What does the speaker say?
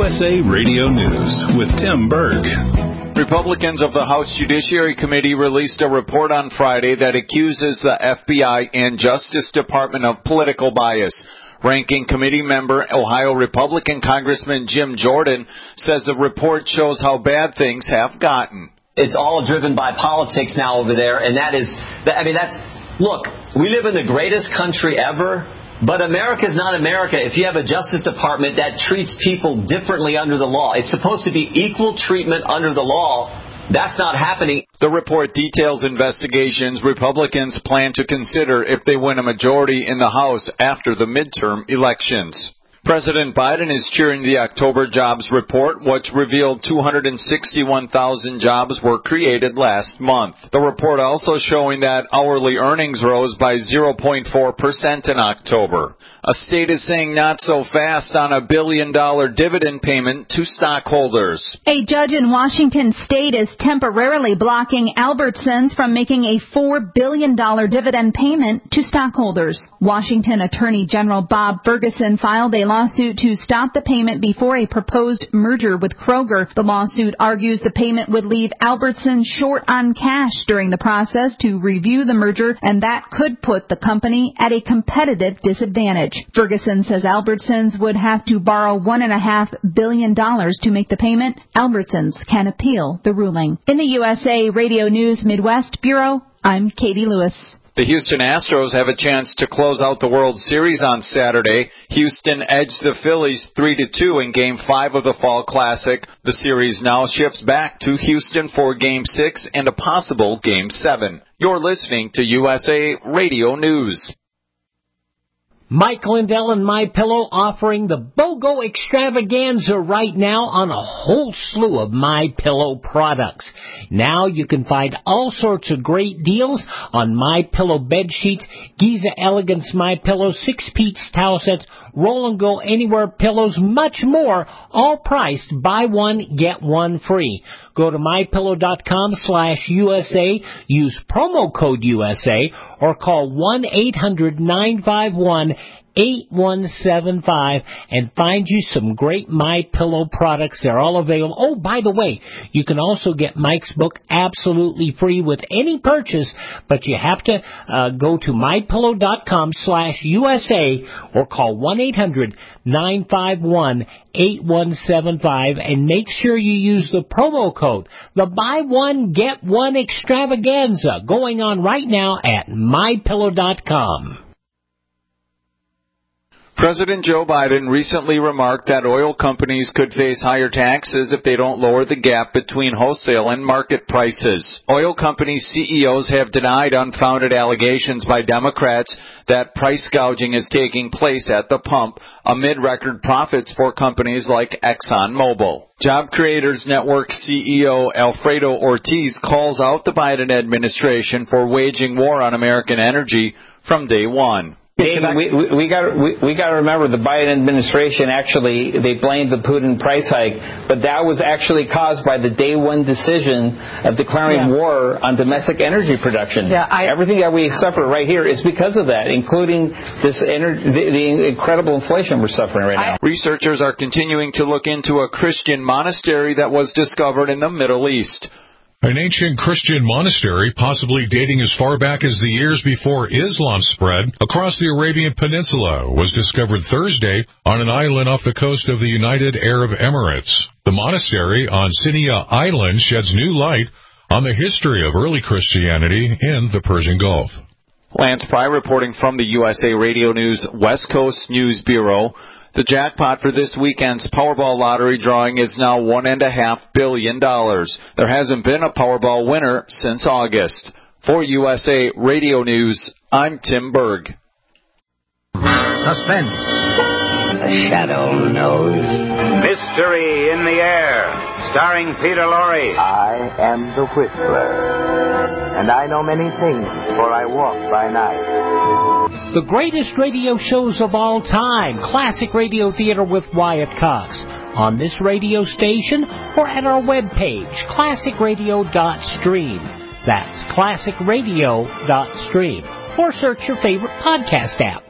USA Radio News with Tim Berg. Republicans of the House Judiciary Committee released a report on Friday that accuses the FBI and Justice Department of political bias. Ranking committee member, Ohio Republican Congressman Jim Jordan, says the report shows how bad things have gotten. It's all driven by politics now over there, and look, we live in the greatest country ever, but America's not America if you have a Justice Department that treats people differently under the law. It's supposed to be equal treatment under the law. That's not happening. The report details investigations Republicans plan to consider if they win a majority in the House after the midterm elections. President Biden is cheering the October jobs report, which revealed 261,000 jobs were created last month. The report also showing that hourly earnings rose by 0.4% in October. A state is saying not so fast on a $1 billion dividend payment to stockholders. A judge in Washington state is temporarily blocking Albertsons from making a $4 billion dividend payment to stockholders. Washington Attorney General Bob Ferguson filed a lawsuit to stop the payment before a proposed merger with Kroger. The lawsuit argues the payment would leave Albertsons short on cash during the process to review the merger, and that could put the company at a competitive disadvantage. Ferguson says Albertsons would have to borrow $1.5 billion to make the payment. Albertsons can appeal the ruling. In the USA Radio News Midwest Bureau, I'm Katie Lewis. The Houston Astros have a chance to close out the World Series on Saturday. Houston edged the Phillies 3-2 in Game 5 of the Fall Classic. The series now shifts back to Houston for Game 6 and a possible Game 7. You're listening to USA Radio News. Mike Lindell and MyPillow offering the BOGO extravaganza right now on a whole slew of MyPillow products. Now you can find all sorts of great deals on MyPillow bed sheets, Giza Elegance MyPillow, 6-piece towel sets, Roll and Go Anywhere pillows, much more, all priced buy one, get one free. Go to MyPillow.com/USA, use promo code USA, or call 1-800-951-8175 and find you some great MyPillow products. They're all available. Oh, by the way, you can also get Mike's book absolutely free with any purchase, but you have to go to MyPillow.com/USA or call 1-800-951-8175 and make sure you use the promo code. The buy one, get one extravaganza going on right now at MyPillow.com. President Joe Biden recently remarked that oil companies could face higher taxes if they don't lower the gap between wholesale and market prices. Oil company CEOs have denied unfounded allegations by Democrats that price gouging is taking place at the pump amid record profits for companies like ExxonMobil. Job Creators Network CEO Alfredo Ortiz calls out the Biden administration for waging war on American energy from day one. We got to remember the Biden administration actually, they blamed the Putin price hike, but that was actually caused by the day one decision of declaring war on domestic energy production. Everything that we suffer right here is because of that, including the incredible inflation we're suffering right now. Researchers are continuing to look into a Christian monastery that was discovered in the Middle East. An ancient Christian monastery, possibly dating as far back as the years before Islam spread across the Arabian Peninsula, was discovered Thursday on an island off the coast of the United Arab Emirates. The monastery on Sinia Island sheds new light on the history of early Christianity in the Persian Gulf. Lance Pry reporting from the USA Radio News West Coast News Bureau. The jackpot for this weekend's Powerball lottery drawing is now $1.5 billion. There hasn't been a Powerball winner since August. For USA Radio News, I'm Tim Berg. Suspense. The shadow knows. Mystery in the air, starring Peter Lorre. I am the Whistler, and I know many things, for I walk by night. The greatest radio shows of all time, Classic Radio Theater with Wyatt Cox, on this radio station or at our webpage, classicradio.stream. That's classicradio.stream. Or search your favorite podcast app.